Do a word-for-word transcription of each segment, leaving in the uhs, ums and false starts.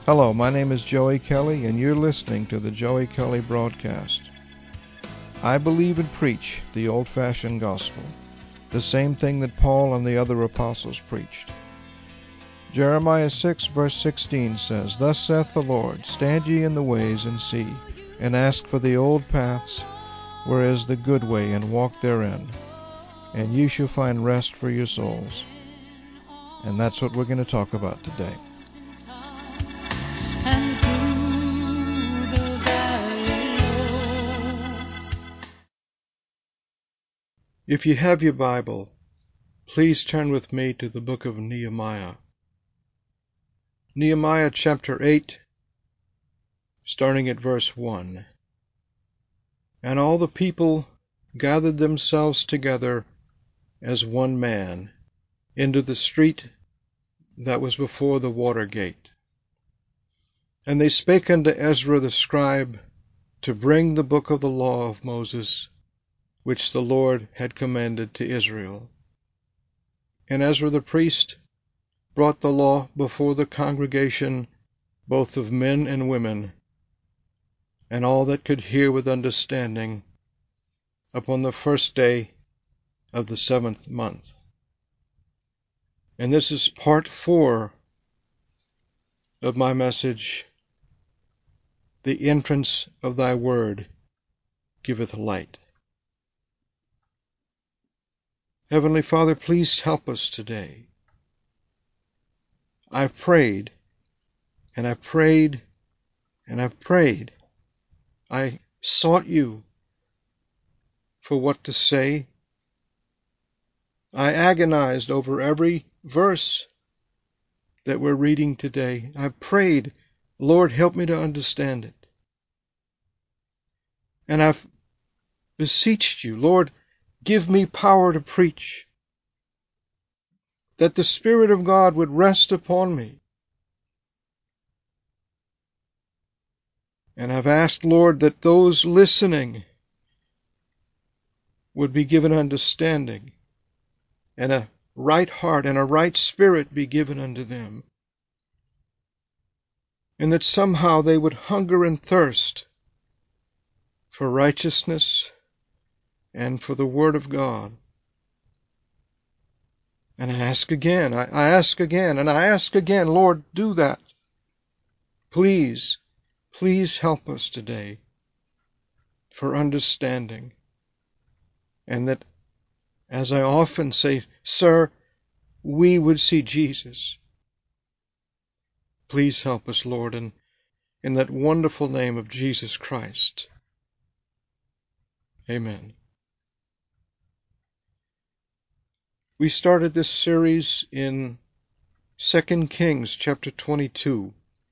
Hello, my name is Joey Kelly, and you're listening to the Joey Kelly Broadcast. I believe and preach the old-fashioned gospel, the same thing that Paul and the other apostles preached. Jeremiah six verse sixteen says, Thus saith the Lord, Stand ye in the ways and see, and ask for the old paths, where is the good way, and walk therein, and ye shall find rest for your souls. And that's what we're going to talk about today. If you have your Bible, please turn with me to the book of Nehemiah. Nehemiah chapter eight, starting at verse one. And all the people gathered themselves together as one man into the street that was before the water gate. And they spake unto Ezra the scribe to bring the book of the law of Moses, which the Lord had commanded to Israel. And Ezra the priest brought the law before the congregation, both of men and women, and all that could hear with understanding, upon the first day of the seventh month. And this is part four of my message, The entrance of thy word giveth light. Heavenly Father, please help us today. I've prayed, and I've prayed, and I've prayed. I sought you for what to say. I agonized over every verse that we're reading today. I prayed, Lord, help me to understand it. And I've beseeched you, Lord, give me power to preach, that the Spirit of God would rest upon me. And I've asked, Lord, that those listening would be given understanding, and a right heart and a right spirit be given unto them, and that somehow they would hunger and thirst for righteousness and for the Word of God. And I ask again, I, I ask again, and I ask again, Lord, do that. Please, please help us today for understanding. And that, as I often say, Sir, we would see Jesus. Please help us, Lord, in, in that wonderful name of Jesus Christ. Amen. We started this series in Second Kings chapter twenty-two.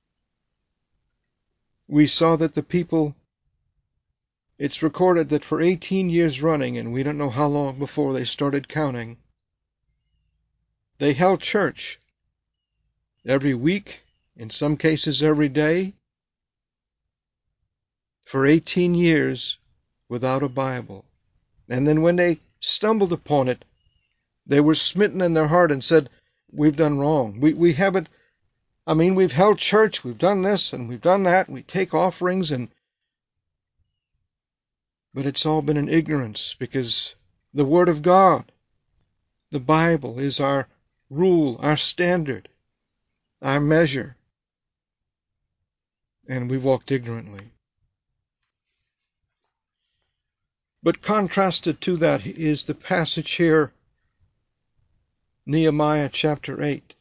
We saw that the people, it's recorded that for eighteen years running, and we don't know how long before they started counting, they held church every week, in some cases every day, for eighteen years without a Bible. And then when they stumbled upon it, they were smitten in their heart and said, we've done wrong. We, we haven't, I mean, we've held church, we've done this and we've done that, we take offerings, and but it's all been in ignorance, because the Word of God, the Bible, is our rule, our standard, our measure, and we've walked ignorantly. But contrasted to that is the passage here, Nehemiah chapter eight.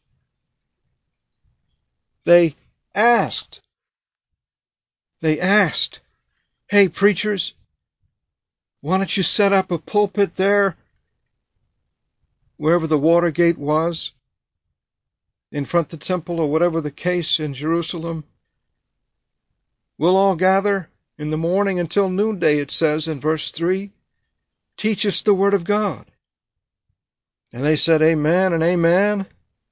They asked, they asked, hey preachers, why don't you set up a pulpit there, wherever the water gate was, in front of the temple, or whatever the case in Jerusalem? We'll all gather in the morning until noonday, it says in verse three. Teach us the Word of God. And they said amen and amen.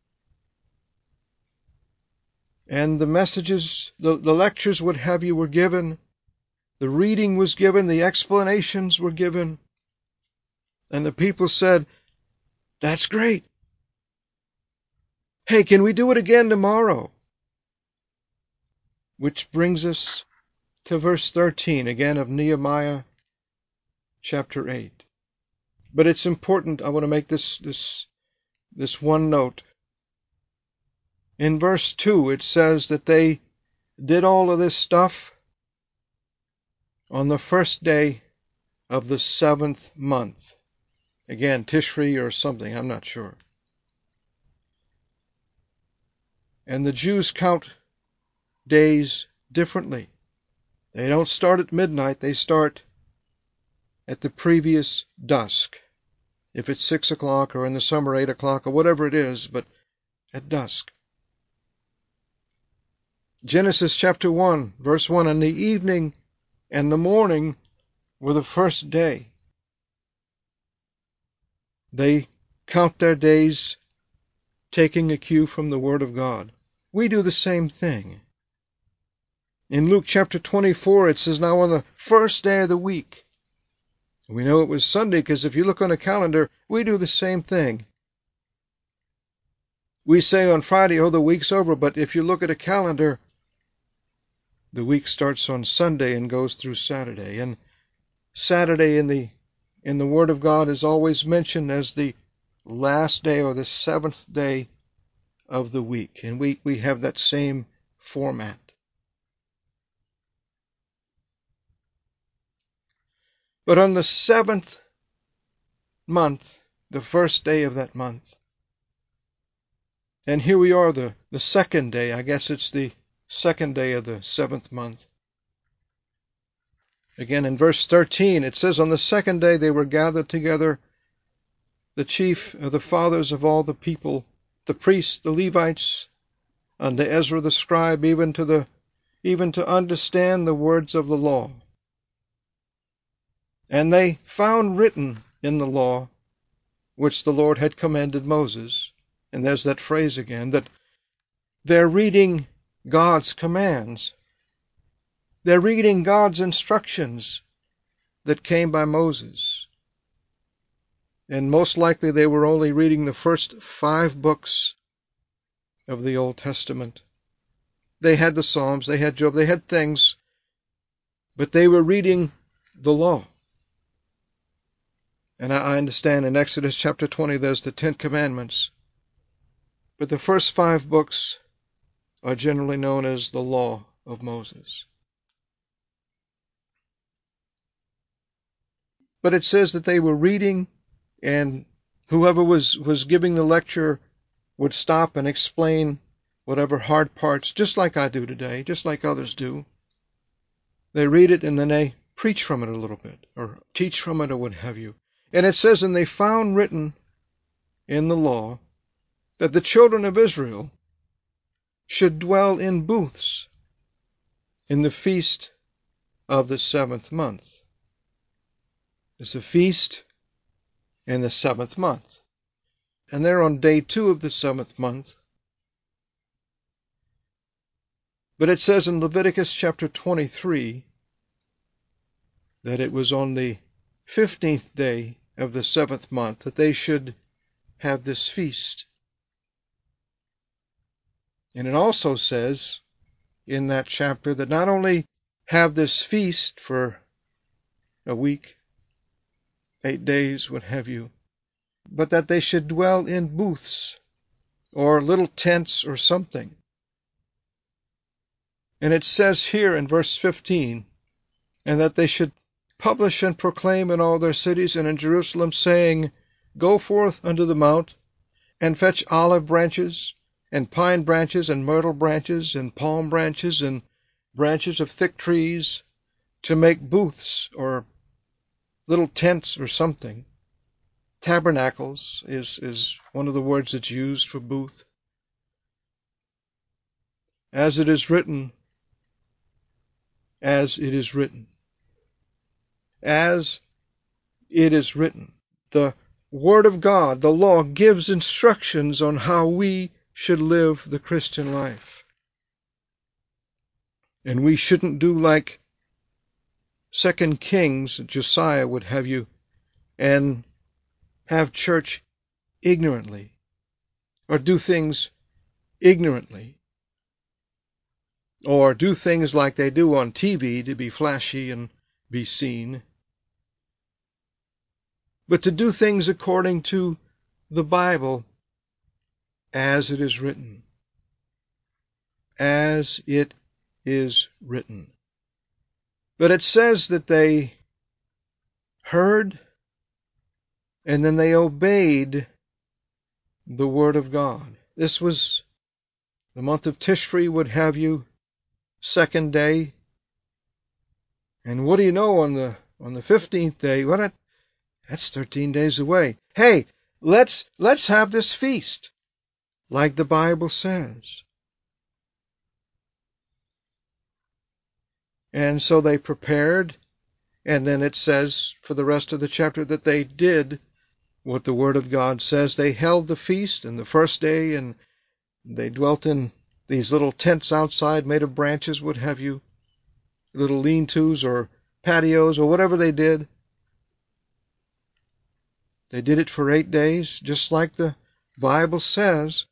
And the messages, the, the lectures, what have you, were given. The reading was given. The explanations were given. And the people said, that's great. Hey, can we do it again tomorrow? which brings us to verse thirteen, again, of Nehemiah chapter eight. But it's important, I want to make this, this, this one note. In verse two, it says that they did all of this stuff on the first day of the seventh month. Again, Tishri or something, I'm not sure. And the Jews count days differently. They don't start at midnight, they start at the previous dusk. If it's six o'clock or in the summer eight o'clock or whatever it is, but at dusk. Genesis chapter one, verse one, and the evening and the morning were the first day. They count their days taking a cue from the Word of God. We do the same thing. In Luke chapter twenty-four, it says, now on the first day of the week. We know it was Sunday because if you look on a calendar, we do the same thing. We say on Friday, oh, the week's over, but if you look at a calendar, the week starts on Sunday and goes through Saturday. And Saturday in the in the Word of God is always mentioned as the last day or the seventh day of the week. And we, we have that same format. But on the seventh month, the first day of that month, and here we are, the, the second day, I guess it's the second day of the seventh month. Again, in verse thirteen, it says, on the second day they were gathered together, the chief of the fathers of all the people, the priests, the Levites, unto Ezra the scribe, even to the even to understand the words of the law. And they found written in the law, which the Lord had commanded Moses, and there's that phrase again, that they're reading God's commands. They're reading God's instructions that came by Moses. And most likely they were only reading the first five books of the Old Testament. They had the Psalms, they had Job, they had things, but they were reading the law. And I understand in Exodus chapter twenty there's the Ten Commandments, but the first five books are generally known as the Law of Moses. But it says that they were reading, and whoever was, was giving the lecture would stop and explain whatever hard parts, just like I do today, just like others do. They read it and then they preach from it a little bit, or teach from it, or what have you. And it says, and they found written in the law that the children of Israel should dwell in booths in the feast of the seventh month. It's a feast in the seventh month. And they're on day two of the seventh month. But it says in Leviticus chapter twenty-three that it was on the fifteenth day of the seventh month that they should have this feast. And it also says in that chapter that not only have this feast for a week, eight days, what have you, but that they should dwell in booths or little tents or something. And it says here in verse fifteen, and that they should publish and proclaim in all their cities and in Jerusalem, saying, go forth unto the mount, and fetch olive branches, and pine branches, and myrtle branches, and palm branches, and branches of thick trees, to make booths, or little tents or something. Tabernacles is, is one of the words that's used for booth. As it is written, as it is written. As it is written. The Word of God, the law, gives instructions on how we should live the Christian life. And we shouldn't do like Second Kings, Josiah would have you, and have church ignorantly, or do things ignorantly. or do things like they do on T V to be flashy and be seen, but to do things according to the Bible as it is written. As it is written. But it says that they heard and then they obeyed the word of God. This was the month of Tishri would have you second day. And what do you know on the on the fifteenth day? Well, that, that's thirteen days away. Hey, let's let's have this feast like the Bible says. And so they prepared, and then it says for the rest of the chapter that they did what the Word of God says. They held the feast in the first day, and they dwelt in these little tents outside made of branches, what have you, little lean-tos or patios or whatever they did. They did it for eight days, just like the Bible says.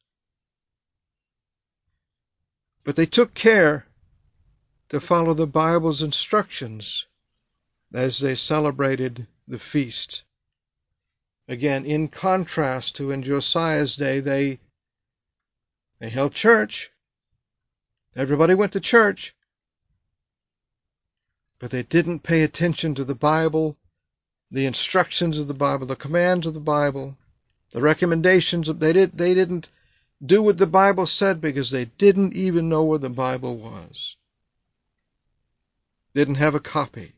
But they took care to follow the Bible's instructions as they celebrated the feast. Again, in contrast to in Josiah's day, they they held church. Everybody went to church. But they didn't pay attention to the Bible, the instructions of the Bible, the commands of the Bible, the recommendations. Of, they, did, they didn't do what the Bible said because they didn't even know where the Bible was. Didn't have a copy.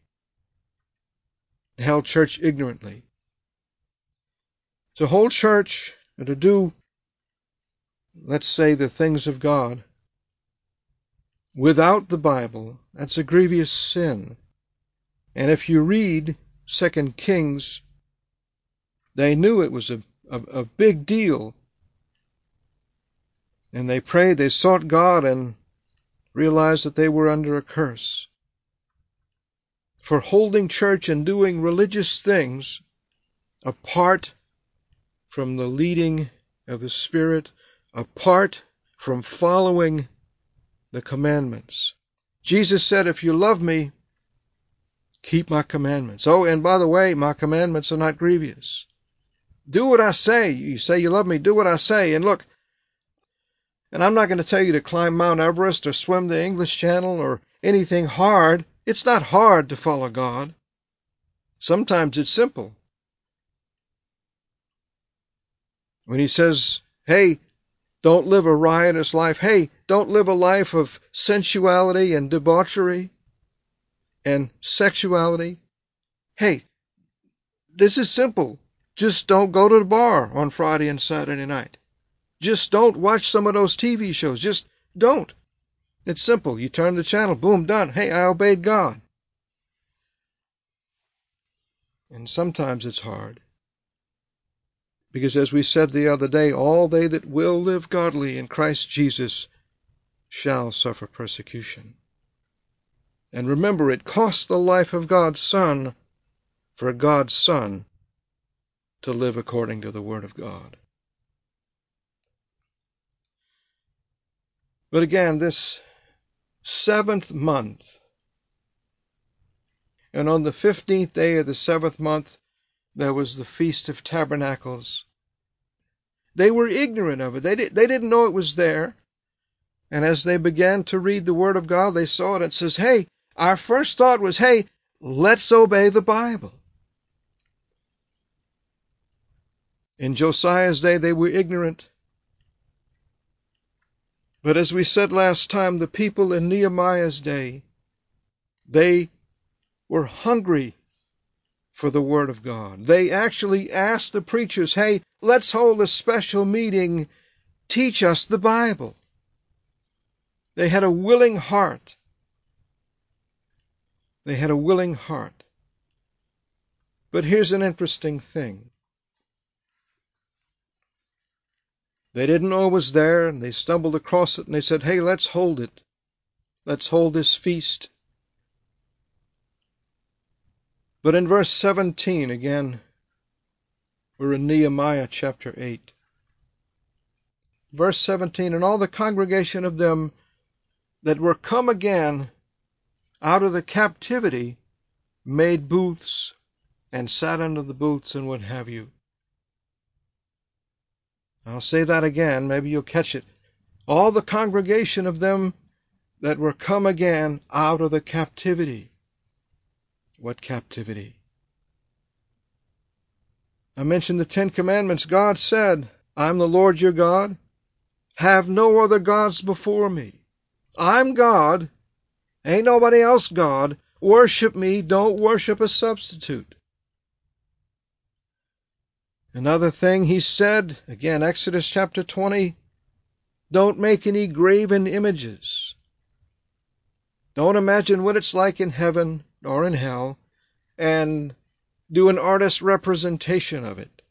Held church ignorantly. To hold church and to do, let's say, the things of God without the Bible, that's a grievous sin. And if you read Second Kings, they knew it was a, a, a big deal. And they prayed, they sought God, and realized that they were under a curse for holding church and doing religious things apart from the leading of the Spirit, apart from following the commandments. Jesus said, if you love me, keep my commandments. Oh, and by the way, my commandments are not grievous. Do what I say. You say you love me, do what I say. And look, and I'm not going to tell you to climb Mount Everest or swim the English Channel or anything hard. It's not hard to follow God. Sometimes it's simple. When he says, hey, don't live a riotous life. Hey, don't live a life of sensuality and debauchery and sexuality. Hey, this is simple. Just don't go to the bar on Friday and Saturday night. Just don't watch some of those T V shows. Just don't. It's simple. You turn the channel, boom, done. Hey, I obeyed God. And sometimes it's hard. Because as we said the other day, all they that will live godly in Christ Jesus shall suffer persecution. And remember, it cost the life of God's Son for God's Son to live according to the Word of God. But again, this seventh month, and on the fifteenth day of the seventh month, there was the Feast of Tabernacles. They were ignorant of it. They, did, they didn't know it was there. And as they began to read the Word of God, they saw it and it says, hey, our first thought was, hey, let's obey the Bible. In Josiah's day, they were ignorant. But as we said last time, the people in Nehemiah's day, they were hungry for the Word of God. They actually asked the preachers, hey, let's hold a special meeting. Teach us the Bible. They had a willing heart. They had a willing heart. But here's an interesting thing. They didn't know it was there, and they stumbled across it, and they said, hey, let's hold it. Let's hold this feast. But in verse seventeen, again, we're in Nehemiah chapter eight. Verse seventeen, and all the congregation of them that were come again out of the captivity made booths and sat under the booths and what have you. I'll say that again, maybe you'll catch it. All the congregation of them that were come again out of the captivity. What captivity? I mentioned the Ten Commandments. God said, I'm the Lord your God. Have no other gods before me. I'm God. Ain't nobody else God. Worship me. Don't worship a substitute. Another thing he said, again, Exodus chapter twenty, don't make any graven images. Don't imagine what it's like in heaven or in hell and do an artist's representation of it.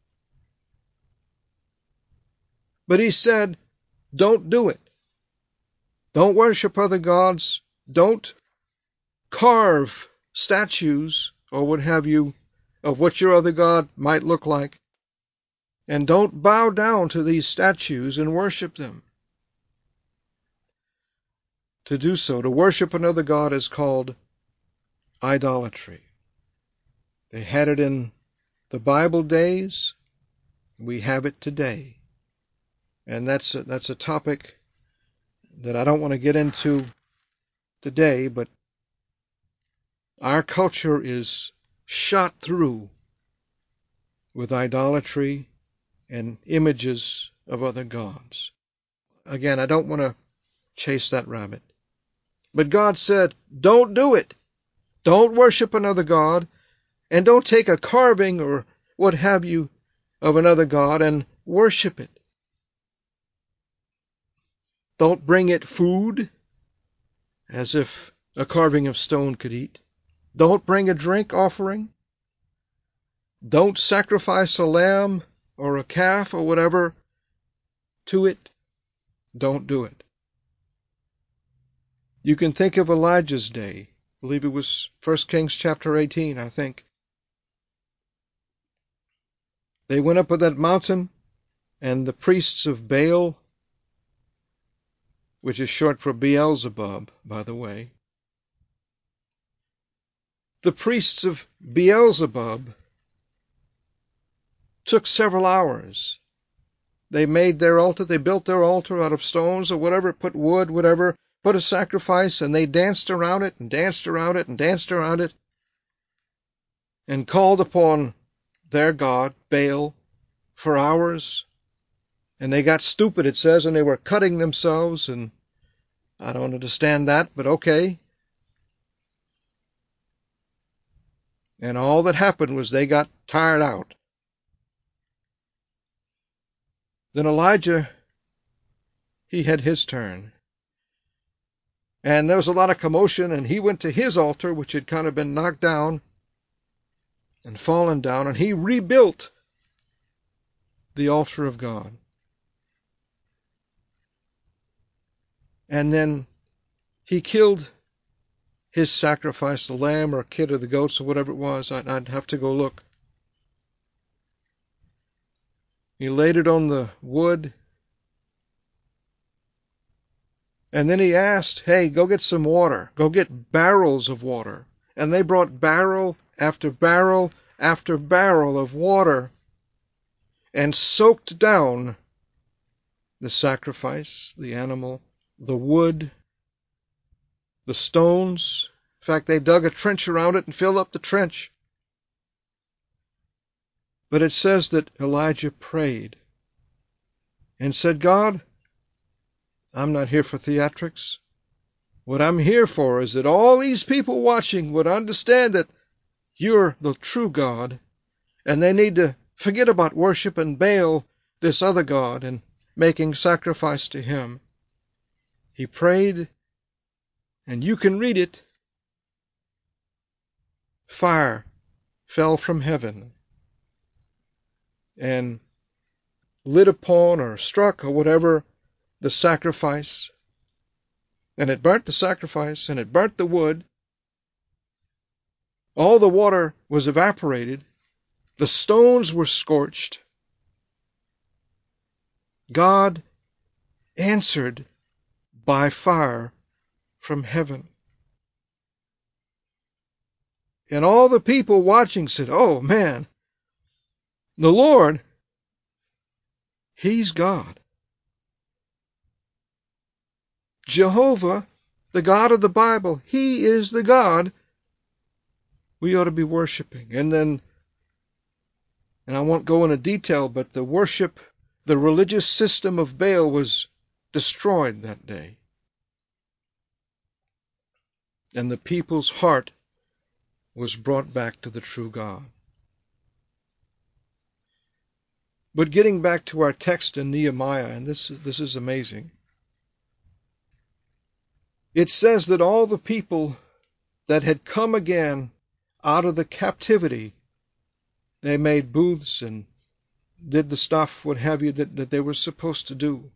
But he said, don't do it. Don't worship other gods. Don't carve statues or what have you of what your other god might look like. And don't bow down to these statues and worship them. To do so, to worship another god, is called idolatry. They had it in the Bible days. We have it today. And that's a, that's a topic that I don't want to get into today, but our culture is shot through with idolatry and images of other gods. Again, I don't want to chase that rabbit. But God said, don't do it. Don't worship another god, and don't take a carving or what have you of another god and worship it. Don't bring it food, as if a carving of stone could eat. Don't bring a drink offering. Don't sacrifice a lamb or a calf or whatever to it. Don't do it. You can think of Elijah's day. I believe it was First Kings chapter eighteen, I think. They went up on that mountain, and the priests of Baal, which is short for Beelzebub, by the way, the priests of Beelzebub took several hours. They made their altar, they built their altar out of stones or whatever, put wood, whatever, put a sacrifice, and they danced around it and danced around it and danced around it and called upon their god, Baal, for hours. And they got stupid, it says, and they were cutting themselves, and I don't understand that, but okay. And all that happened was they got tired out. Then Elijah, he had his turn. And there was a lot of commotion, and he went to his altar, which had kind of been knocked down and fallen down, and he rebuilt the altar of God. And then he killed his sacrifice, the lamb or kid or the goats or whatever it was. I'd, I'd have to go look. He laid it on the wood. And then he asked, hey, go get some water. Go get barrels of water. And they brought barrel after barrel after barrel of water and soaked down the sacrifice, the animal, the wood, the stones. In fact, they dug a trench around it and filled up the trench. But it says that Elijah prayed and said, God, I'm not here for theatrics. What I'm here for is that all these people watching would understand that you're the true God, and they need to forget about worship and Baal, this other God, and making sacrifice to him. He prayed, and you can read it. Fire fell from heaven and lit upon or struck or whatever the sacrifice, and it burnt the sacrifice, and it burnt the wood. All the water was evaporated. The stones were scorched. God answered by fire from heaven. And all the people watching said, "Oh man, the Lord, He's God. Jehovah, the God of the Bible, He is the God we ought to be worshiping." And then, and I won't go into detail, but the worship, the religious system of Baal was destroyed that day. And the people's heart was brought back to the true God. But getting back to our text in Nehemiah, and this, this is amazing. It says that all the people that had come again out of the captivity, they made booths and did the stuff, what have you, that, that they were supposed to do.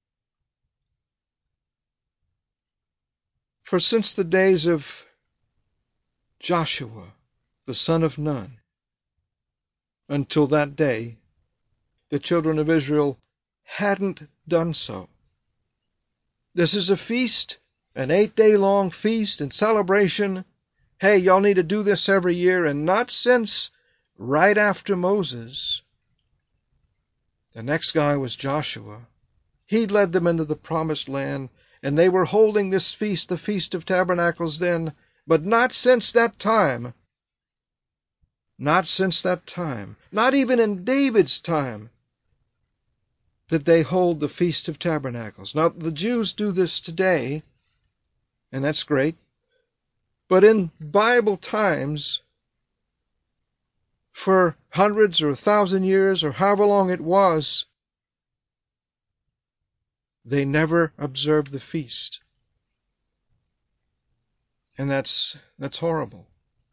For since the days of Joshua, the son of Nun, until that day, the children of Israel hadn't done so. This is a feast, an eight-day-long feast and celebration. Hey, y'all need to do this every year, and not since right after Moses. The next guy was Joshua. He led them into the promised land, and they were holding this feast, the Feast of Tabernacles then, but not since that time. Not since that time. Not even in David's time did they hold the Feast of Tabernacles. Now, the Jews do this today, and that's great. But in Bible times, for hundreds or a thousand years or however long it was, they never observed the feast. And that's that's horrible.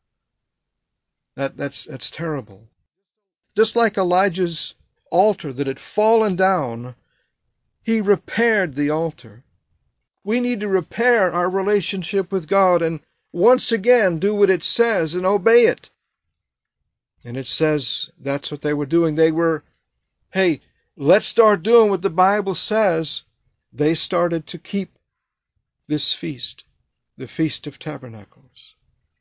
That that's that's terrible. Just like Elijah's altar that had fallen down, he repaired the altar. We need to repair our relationship with God and once again do what it says and obey it. And it says that's what they were doing. They were, hey, let's start doing what the Bible says. They started to keep this feast, the Feast of Tabernacles.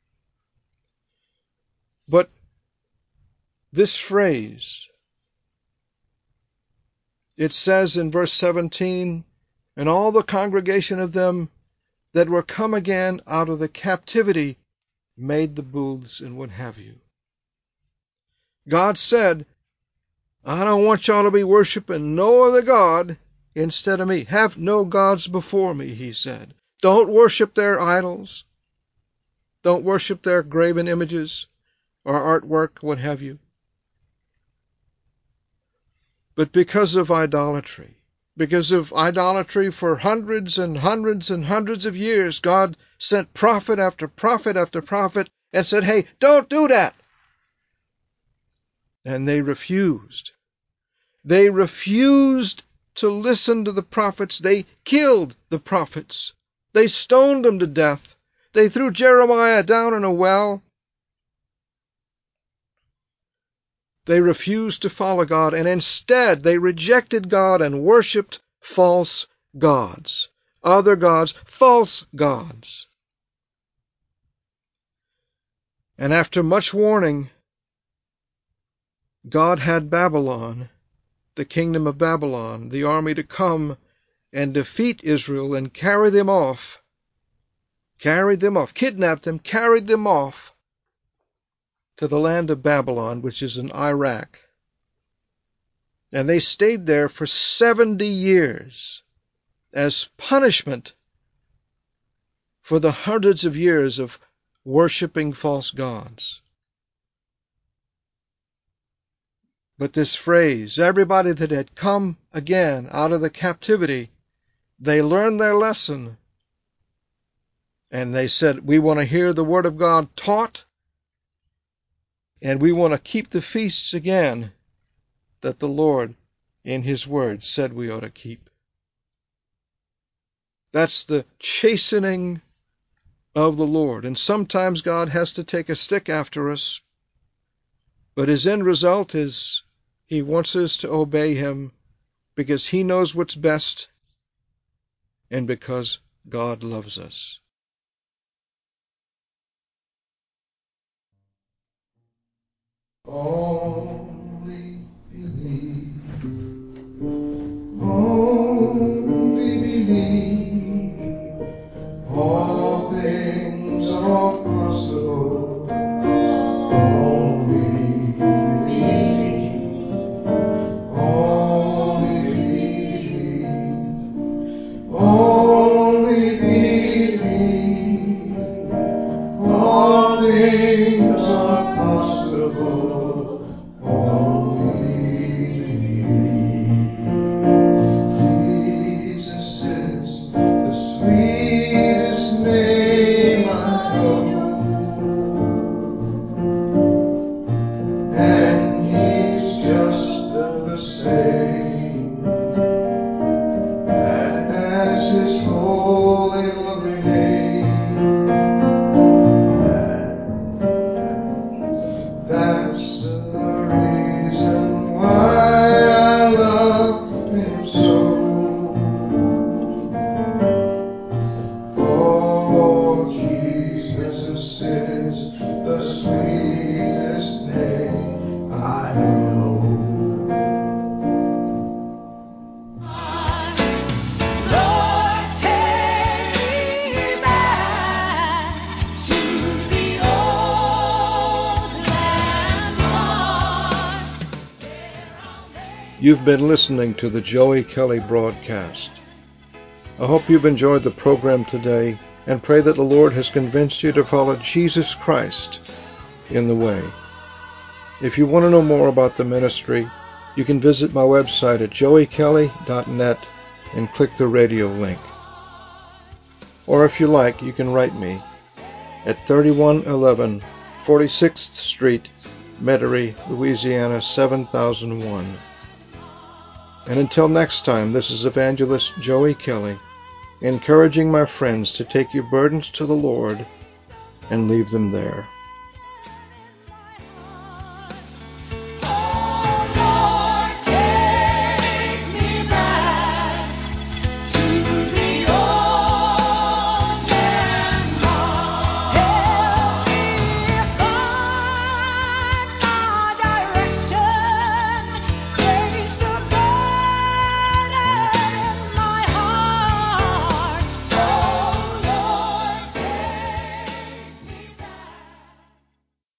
But this phrase, it says in verse seventeen, and all the congregation of them that were come again out of the captivity made the booths and what have you. God said, I don't want y'all to be worshiping no other God instead of me. Have no gods before me, he said. Don't worship their idols. Don't worship their graven images or artwork, what have you. But because of idolatry, because of idolatry for hundreds and hundreds and hundreds of years, God sent prophet after prophet after prophet and said, hey, don't do that. And they refused. They refused to listen to the prophets. They killed the prophets. They stoned them to death. They threw Jeremiah down in a well. They refused to follow God, and instead they rejected God and worshipped false gods. Other gods, false gods. And after much warning, God had Babylon, the kingdom of Babylon, the army to come and defeat Israel and carry them off. Carried them off, kidnapped them, carried them off to the land of Babylon, which is in Iraq. And they stayed there for seventy years as punishment for the hundreds of years of worshiping false gods. But this phrase, everybody that had come again out of the captivity, they learned their lesson. And they said, we want to hear the word of God taught, and we want to keep the feasts again that the Lord in his word said we ought to keep. That's the chastening of the Lord. And sometimes God has to take a stick after us, but his end result is he wants us to obey him because he knows what's best and because God loves us. possible, only believe. Jesus is the sweetest name I know, and He's just the same as His holy loving name. That's the reason why I love Him so. Oh, Jesus is the sweetest name I know. Lord, take me back to the old land, Lord. You've been listening to the Joey Kelly broadcast. I hope you've enjoyed the program today and pray that the Lord has convinced you to follow Jesus Christ in the way. If you want to know more about the ministry, you can visit my website at joey kelly dot net and click the radio link. Or if you like, you can write me at thirty-one eleven forty-sixth Street, Metairie, Louisiana seven thousand one. And until next time, this is Evangelist Joey Kelly, encouraging my friends to take your burdens to the Lord and leave them there.